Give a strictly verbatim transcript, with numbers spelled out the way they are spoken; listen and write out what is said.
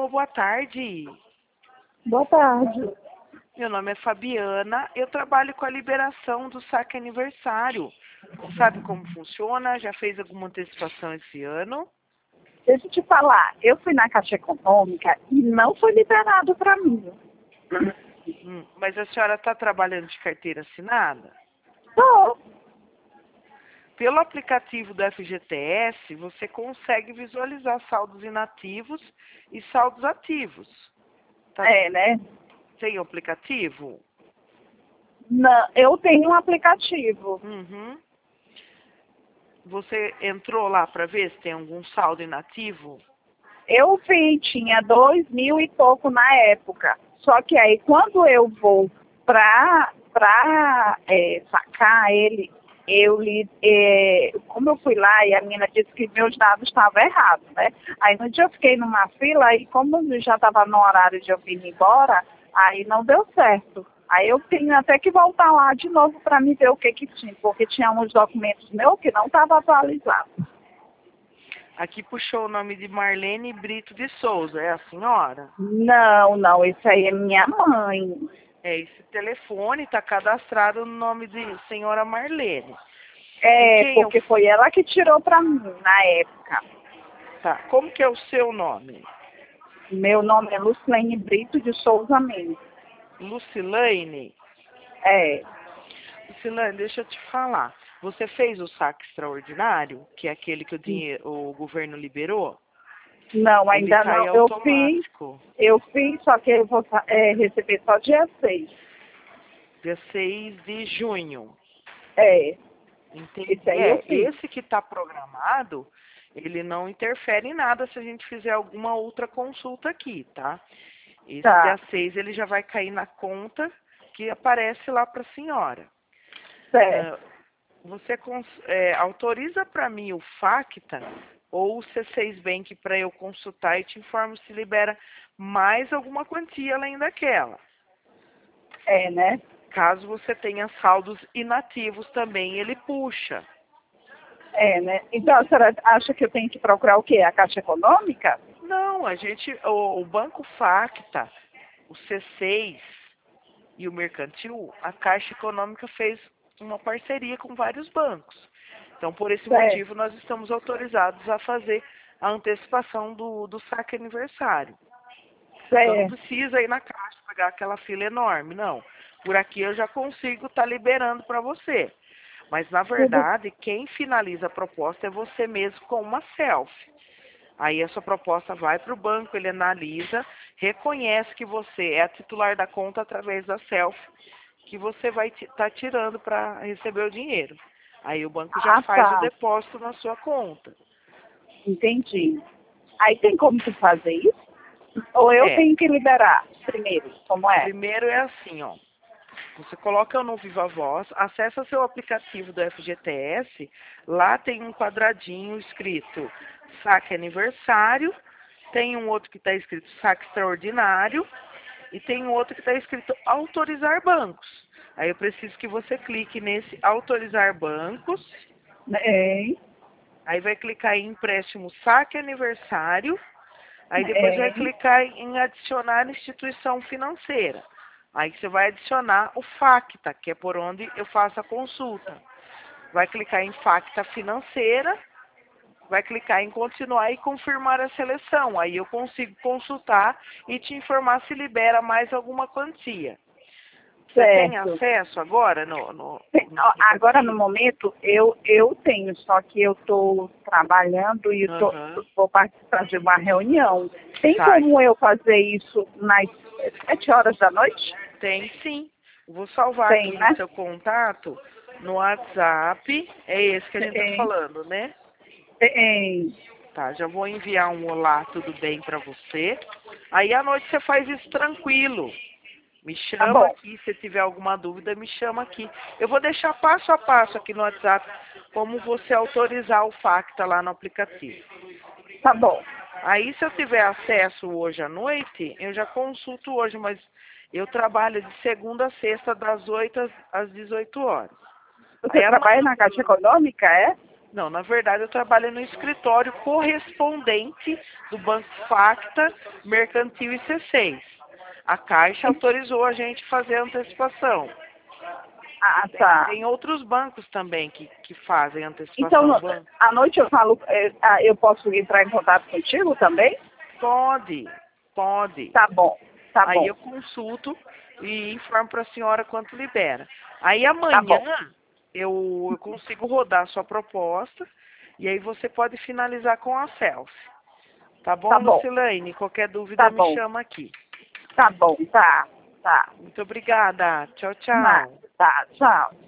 Alô, boa tarde. Boa tarde. Meu nome é Fabiana, eu trabalho com a liberação do saque aniversário. Você sabe como funciona? Já fez alguma antecipação esse ano? Deixa eu te falar, eu fui na Caixa Econômica e não foi liberado para mim. Hum, mas a senhora está trabalhando de carteira assinada? Tô. Pelo aplicativo do F G T S, você consegue visualizar saldos inativos e saldos ativos. Tá? É, né? Tem o aplicativo? Não, eu tenho um aplicativo. Uhum. Você entrou lá para ver se tem algum saldo inativo? Eu vi, tinha dois mil e pouco na época. Só que aí quando eu vou para pra, é, sacar ele, eu li, é, como eu fui lá e a menina disse que meus dados estavam errados, né? Aí no dia eu fiquei numa fila e como já estava no horário de eu vir embora, aí não deu certo. Aí eu tenho até que voltar lá de novo para me ver o que que tinha, porque tinha uns documentos meus que não estavam atualizados. Aqui puxou o nome de Marlene Brito de Souza, é a senhora? Não, não, esse aí é minha mãe. É, esse telefone está cadastrado no nome de senhora Marlene. E É, quem eu... porque foi ela que tirou pra mim na época. Tá, como que é o seu nome? Meu nome é Lucilene Brito de Souza Mendes. Lucilene? É. Lucilene, deixa eu te falar. Você fez o saque extraordinário, que é aquele que o, dinheiro, o governo liberou? Não, Ele ainda cai não. Eu fiz, automático. eu fiz, só que eu vou é, receber só dia seis. Dia seis de junho. É, Entendi. esse aí eu É, fiz. esse que está programado, ele não interfere em nada se a gente fizer alguma outra consulta aqui, tá? Esse Tá, dia seis ele já vai cair na conta que aparece lá para a senhora. certo. Ah, você cons- é, autoriza para mim o FACTA ou o C seis Bank para eu consultar e te informo se libera mais alguma quantia além daquela. É, né? Caso você tenha saldos inativos também, ele puxa. É, né? Então a senhora acha que eu tenho que procurar o quê? A Caixa Econômica? Não, a gente, o, o Banco Facta, o C seis e o Mercantil, a Caixa Econômica fez uma parceria com vários bancos. Então, por esse Certo, motivo, nós estamos autorizados a fazer a antecipação do, do saque aniversário. Então, não certo. precisa ir na Caixa pagar aquela fila enorme, não. Por aqui eu já consigo estar liberando para você. Mas, na Tudo. verdade, quem finaliza a proposta é você mesmo com uma selfie. Aí a sua proposta vai para o banco, ele analisa, reconhece que você é a titular da conta através da selfie que você vai estar tirando para receber o dinheiro. Aí o banco já Ah, faz o tá. depósito na sua conta. Entendi. Aí tem como tu fazer isso? Ou eu É, tenho que liberar primeiro? Como é? primeiro é assim, ó. Você coloca no Viva Voz, acessa seu aplicativo do F G T S, lá tem um quadradinho escrito saque aniversário, tem um outro que está escrito saque extraordinário e tem um outro que está escrito autorizar bancos. Aí eu preciso que você clique nesse autorizar bancos, É, aí vai clicar em empréstimo saque aniversário, aí depois vai é. clicar em adicionar instituição financeira. Aí você vai adicionar o FACTA, que é por onde eu faço a consulta. Vai clicar em FACTA financeira, vai clicar em continuar e confirmar a seleção. Aí eu consigo consultar e te informar se libera mais alguma quantia. Você tem Certo. acesso agora no, no, Tem- no ó, Agora, no aplicativo? momento, eu, eu tenho, só que eu estou trabalhando e tô, Aham. vou participar de uma reunião. Tem Tá. como eu fazer isso nas sete horas da noite? Tem sim. Eu vou salvar Tem, aqui o né? seu contato no WhatsApp. É esse que a gente está Tem, falando, né? tem. Tá, já vou enviar um olá, tudo bem para você. Aí à noite você faz isso tranquilo. Me Tá chama bom, aqui, se tiver alguma dúvida, me chama aqui. Eu vou deixar passo a passo aqui no WhatsApp como você autorizar o FACTA lá no aplicativo. tá bom. Aí se eu tiver acesso hoje à noite, eu já consulto hoje, mas eu trabalho de segunda a sexta, das oito às às dezoito horas. Você Aí à trabalha noite, na Caixa Econômica, é? Não, na verdade eu trabalho no escritório correspondente do Banco Facta, Mercantil e C seis. A Caixa autorizou a gente fazer a antecipação. Ah, Tem, tá. tem outros bancos também que, que fazem Então, antecipação. Ban- à noite eu falo, é, ah, eu posso entrar em contato contigo também? Pode, pode. Tá bom, tá Aí bom, eu consulto e informo para a senhora quanto libera. Aí tá amanhã bom, eu, eu consigo rodar a sua proposta e aí você pode finalizar com a selfie. Tá bom, tá bom, Lucilene? Qualquer dúvida tá me bom, chama aqui. tá bom, tá, tá. Muito obrigada. Tchau, Tá, tchau. tá, tchau.